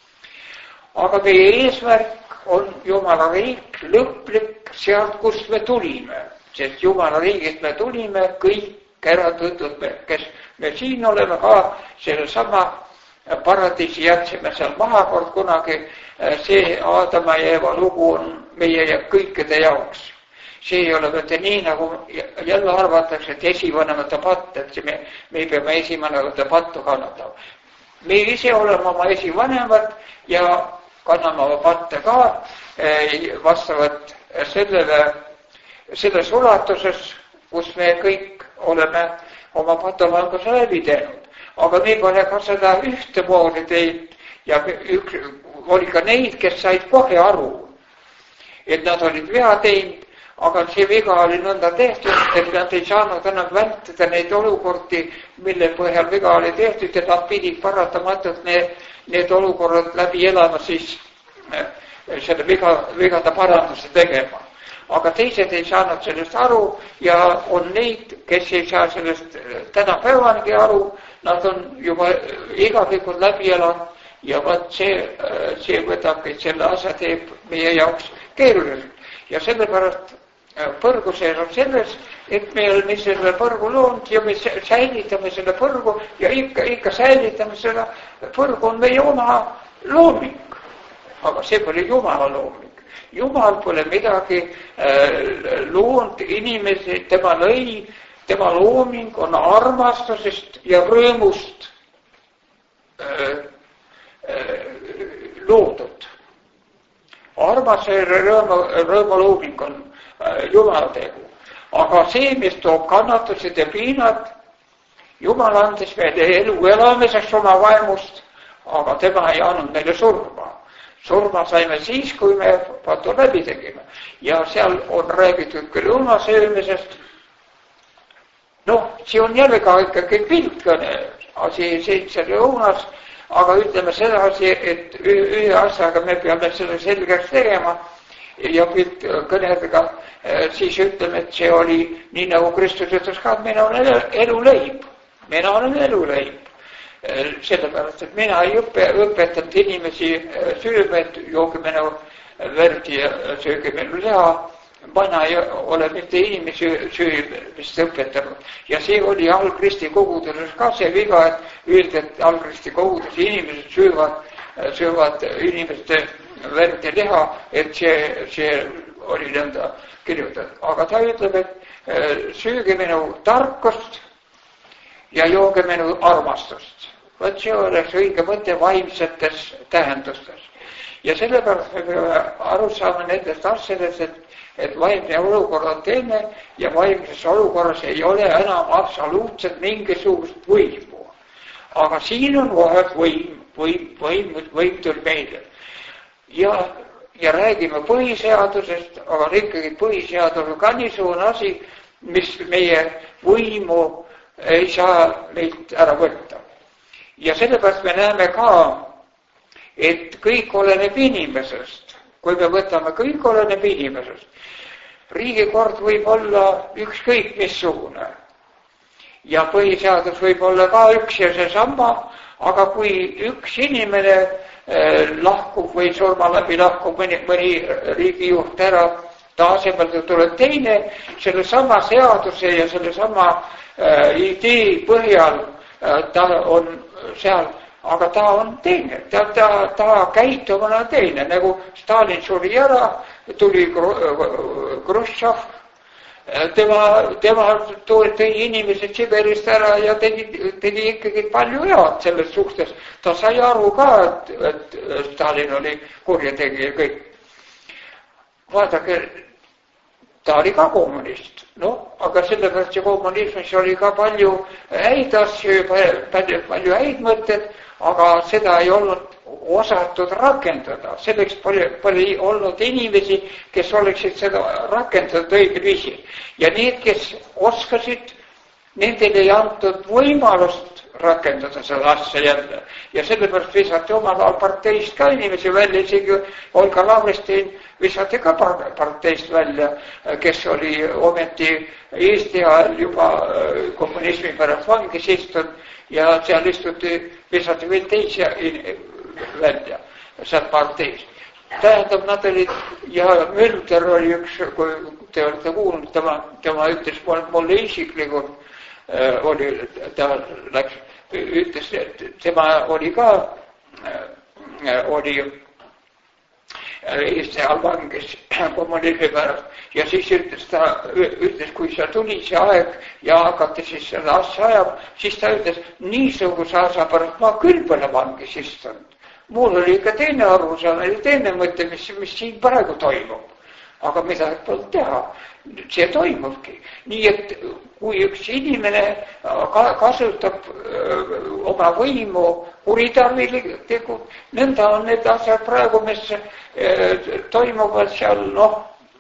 Aga meie eesmärk on Jumala riik, lõplik sealt, kust me tulime. Sest Jumala riigist me tulime kõik ära tõtud, kes me siin oleme ka selle sama paradiisi jätsime seal maha kord kunagi. See Aadama ja Eeva lugu on meie ja kõikide jaoks. See ei ole mitte nii, nagu jälle arvatakse, et esivanemate patt, et me, me peame esivanemate pattu kannatama. Me ise oleme oma esivanemad ja kanname oma patte ka vastavalt sellele selles ulatuses, kus me kõik oleme oma patolanguse läbi teinud. Aga me pole ka seda ühte moodi teinud ja üks, oli ka neid, kes said kohe aru, et nad olid vea teinud, aga see viga oli nõnda tehtud, et nad ei saanud enam vältida neid olukordi, mille põhjal viga oli tehtud ja nad pidid paratamatult need, need olukorrad läbi elama siis selle viga, vigade paranduse tegema. Aga teised ei saanud sellest aru ja on neid, kes ei saa sellest tänapäevangi aru, nad on juba igavikud läbi elanud ja võt see, see võtabki, selle asja teeb meie jaoks keeruliselt. Ja sellepärast põrgu sees on selles, et me oleme selle põrgu loonud ja me säilitame selle põrgu ja ikka, ikka säilitame selle põrgu on meie oma looming. Aga see pole Jumala looming. Jumal pole midagi äh, loonud inimesi, tema lõi, tema looming on armastusest ja rõõmust äh, äh, loodud. Armastuse ja rõõmu, rõõmu looming on äh, Jumala tegu. Aga see, mis toob kannatused ja piinad, Jumal andis meile elu elamiseks oma vaimust, aga tema ei andnud meile surma. Surma saime siis, kui me patu läbi tegime. Ja seal on räägitud küll õuna söömisest. Noh, see on jälle ka ikkagi piltkõne. Asi seitse õunas, aga ütleme seda asi, et ühe asjaga me peame selle selgeks tegema ja piltkõnedega siis ütleme, et see oli nii nagu Kristus ütles ka, et mina olen eluleib. Mina olen eluleib. Sellepärast, et mina ei õpe, õpetanud inimesi sööma, et jooge minu verd ja sööge minu liha. Mina ei ole mitte inimesi söömist õpetanud. Ja see oli algristi koguduses ka see viga, et öelda, et algristi koguduses inimesed söövad, söövad inimeste verd ja liha, et see, see oli nõnda kirjutatud. Aga ta ütleb, et sööge minu tarkust ja jooge minu armastust. Võt see oleks õige mõte vaimsetes tähendustes. Ja sellepärast me peame aru saama nendest asjadest, et, et vaimne olukord on teine ja vaimses olukorras ei ole enam absoluutselt mingisugust võimu. Aga siin on vahe võim, võim, võim, võim tuli meile. Ja, ja räägime põhiseadusest, aga ikkagi põhiseadus on ka niisugune asi, mis meie võimu ei saa meilt ära võtta. Ja sellepärast me näeme ka, et kõik oleneb inimesest. Kui me võtame, kõik oleneb inimesest. Riigikord võib olla ükskõik missugune. Ja põhiseadus võib olla ka üks ja see sama, aga kui üks inimene eh, lahkub või surma läbi lahkub mõni, mõni riigijuht ära, ta asemel tuleb teine, selle sama seaduse ja selle sama äh, idee põhjal äh, ta on seal, aga ta on teine, ta, ta, ta käitumine on teine, nagu Stalin suri ära, tuli Khrushchev, tema, tema tõi inimesed Siberist ära ja tegi, tegi ikkagi palju head selles suhtes. Ta sai aru ka, et, et Stalin oli kurjategija kõik. Vaadake, ta oli ka kommunist, no, aga sellepärast see kommunismis oli ka palju häid asju, palju, palju häid mõtted, aga seda ei olnud osatud rakendada. Selleks pole, pole olnud inimesi, kes oleksid seda rakendada õigel viisil. Ja need, kes oskasid, nendel ei antud võimalust rakendada seda asja jälle. Ja sellepärast visati omal ajal parteist ka inimesi välja, isegi Olga Lavrestein visati ka parteist välja, kes oli ometi Eesti ajal juba kommunismi pärast vangis istunud ja seal istuti, visati veel teisi välja sealt parteist. Tähendab, nad olid, ja Mölder oli üks, kui te olete kuulnud, tema, tema ütles mulle isiklikult, oli, ta läks, ütles, et tema oli ka, oli Eesti ajal vangis kommunismi pärast ja siis ütles ta, ütles, kui sa tuli see aeg ja hakati siis seda asja ajab, siis ta ütles, niisuguse asja pärast ma küll pole vangis istunud. Mul oli ikka teine arvusam, oli teine mõte, mis, mis siin praegu toimub. Aga mida pole teha, see toimubki. Nii et kui üks inimene kasutab oma võimu kuritarvilikult, nõnda on need asjad praegu, mis toimuvad seal, noh,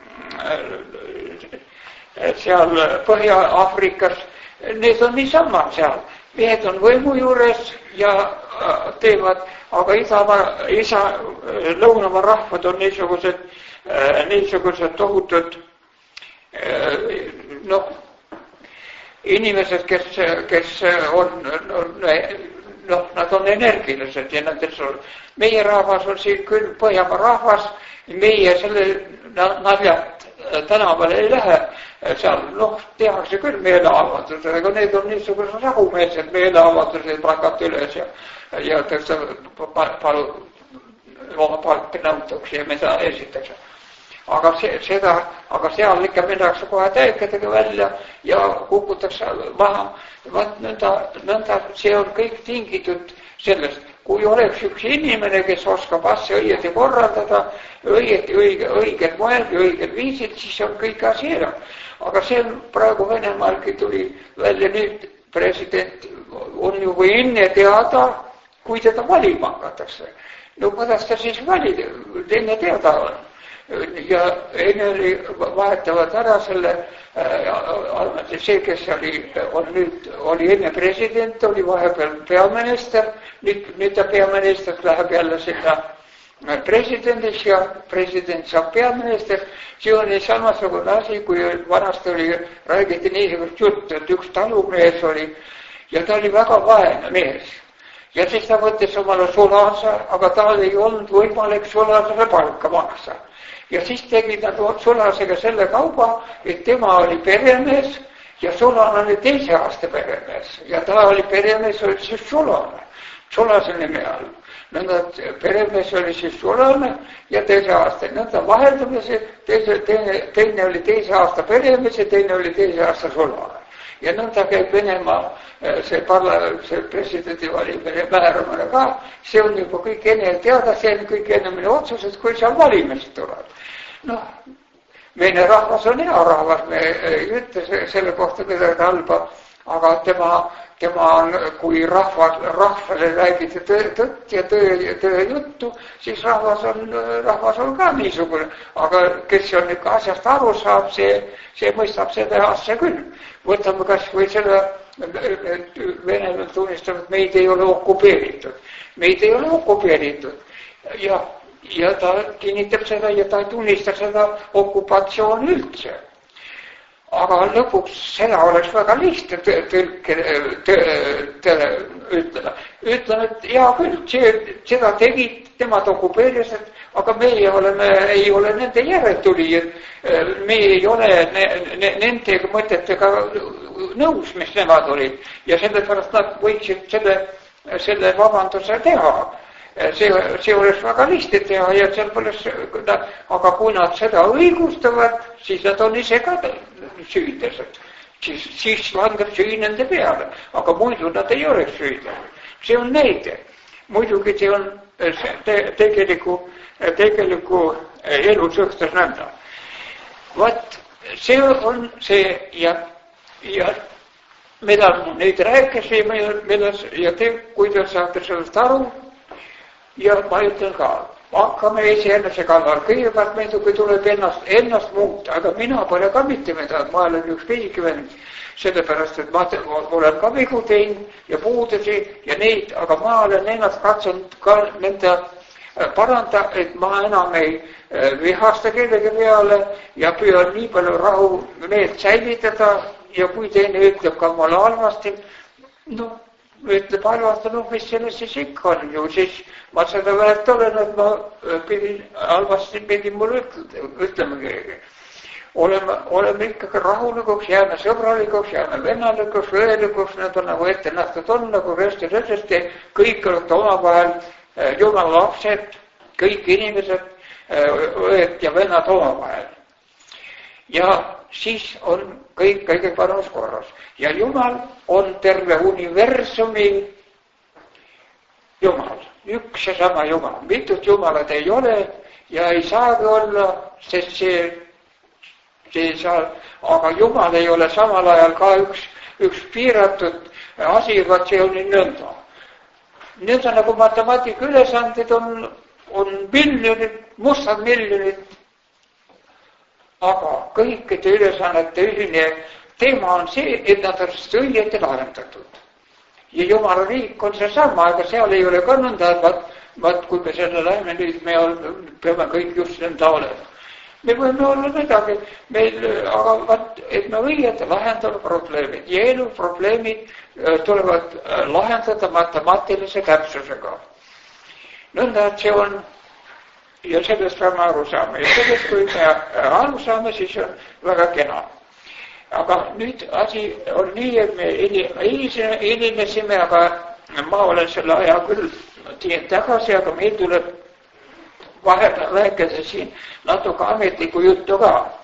seal Põhja-Aafrikas, need on niisama seal. Mehed on võimu juures ja teevad, aga Isamaa, isa, lõunamaa rahvad on niisugused, niisugused tohutud, noh, inimesed, kes, kes on, on, noh, nad on energilised ja nad on, meie rahvas on siin küll Põhjamaa rahvas, meie selle naljad tänavale ei lähe, seal, noh, tehakse küll meeleavaldused, aga need on niisugused rahumeelsed meeleavaldused, plakad üles ja, ja tõsta palu, oma palki nõutakse ja me seda esitakse. Aga, see, seda, aga seal ikka minnakse kohe täikedega välja ja kukutakse maha. Vaat nõnda, nõnda, see on kõik tingitud sellest. Kui oleks üks inimene, kes oskab asja õieti korraldada, õieti, õige, õiged moel ja õiged viisid, siis on kõik asi enam. Aga see on praegu Venemaalgi tuli välja nüüd president on ju või enne teada, kui teda valima hakatakse. No kuidas ta siis valida, enne teada on. Ja enne oli, vahetavad ära selle, see, kes oli, on nüüd, oli enne president, oli vahepeal peaminister, nüüd, nüüd ta peaminister läheb jälle sinna presidendiks ja president saab peaminister, see oli samasugune asi, kui vanasti oli, räägiti niisugust juttu, et üks talumees oli ja ta oli väga vaene mees. Ja siis ta võttis omale sulase, aga tal ei olnud võimalik sulasele palka maksa. Ja siis tegi ta sulasega selle kauba, et tema oli peremees ja sulane oli teise aasta peremees. Ja ta oli peremees, oli siis sulane, sulase nime all. Nõnda peremees oli siis sulane ja teise aasta. Nõnda vaheldamise, teise, teine, teine oli teise aasta peremees ja teine oli teise aasta sulane. Ja nõnda käib Venemaa see, parla, see presidendi valimine määramine ka. See on juba kõik enne teada, see on kõik ennemine otsused, kui seal valimised tuleb. Noh, meie rahvas on hea rahvas, me ei ütle selle kohta midagi halba, aga tema, tema on, kui rahva, rahvale räägite tõtt ja töö, töö juttu, siis rahvas on, rahvas on ka niisugune. Aga kes on ikka asjast aru saab, see, see mõistab seda asja küll. Võtame kas või selle, Venemaa tunnistab, et meid ei ole okupeeritud. Meid ei ole okupeeritud. Ja, ja ta kinnitab seda ja ta tunnistab seda okupatsiooni üldse. Aga lõpuks seda oleks väga lihtne tõlke ütlema. Ütlen, et hea küll, seda tegid, temad okupeerisid, aga meie oleme, ei ole nende järeltulijad. Me ei ole ne, ne, nende mõtetega nõus, mis nemad olid. Ja sellepärast nad võiksid selle, selle vabanduse teha. See, see oleks väga lihtne teha ja sellepärast, aga kui nad seda õigustavad, siis nad on ise ka süüdlased. Siis, siis langeb süü nende peale, aga muidu nad ei ole süüdlased. See on näide. Muidugi see on te, tegeliku, tegeliku elu suhtes nõnda. Vaat, see on see ja, ja mida neid rääkisime ja te, kui te saate sellest aru, ja ma ütlen ka, hakkame iseennase kallal. Kõigepealt meedugi tuleb ennast, ennast muuta, aga mina pole ka mitte midagi, ma olen üks pisikvend, sellepärast, et ma olen ka vigu teinud ja puudusi ja neid, aga ma olen ennast katsunud ka nende paranda, et ma enam ei vihasta kellegi peale ja püüan nii palju rahu meelt säilitada ja kui teine ütleb ka mulle halvasti, noh, ütleb halvasti, noh, mis selles siis ikka on ju, siis ma seda väärt olen, et ma pidin, halvasti pidin mulle ütlema keegi. Oleme, oleme ikkagi rahulikuks, jääme sõbralikuks, jääme vennalikuks, õelikuks, need on nagu ette nähtud on, nagu röösti röösti, kõik olete omavahel Jumala lapsed, kõik inimesed, õed ja vennad omavahel. Ja siis on kõik kõige paremas korras. Ja Jumal on terve universumi Jumal. Üks ja sama Jumal. Mitut Jumalat ei ole ja ei saagi olla, sest see, see saa, aga Jumal ei ole samal ajal ka üks, üks piiratud asi, vaid see on nõnda. Need on nagu matemaatika ülesanded on, on miljonid, mustad miljonid, aga kõikide ülesannete ühine teema on see, et nad on õigesti lahendatud. Ja Jumala riik on see sama, aga seal ei ole ka nõnda, et vaat, vaat kui me selle läheme, nüüd me peame kõik just nõnda olema. Me võime olla midagi, meil, aga vaat, et me õigesti lahendame probleemid. Ja elu probleemid tulevad lahendada matemaatilise täpsusega. Nõnda, et see on, ja sellest peame aru saama. Ja sellest, kui me aru saame, siis on väga kena. Aga nüüd asi on nii, et me inimesime, aga ma olen selle aja küll teen tagasi, aga meil tuleb vahepeal rääkida siin natuke ametliku juttu ka.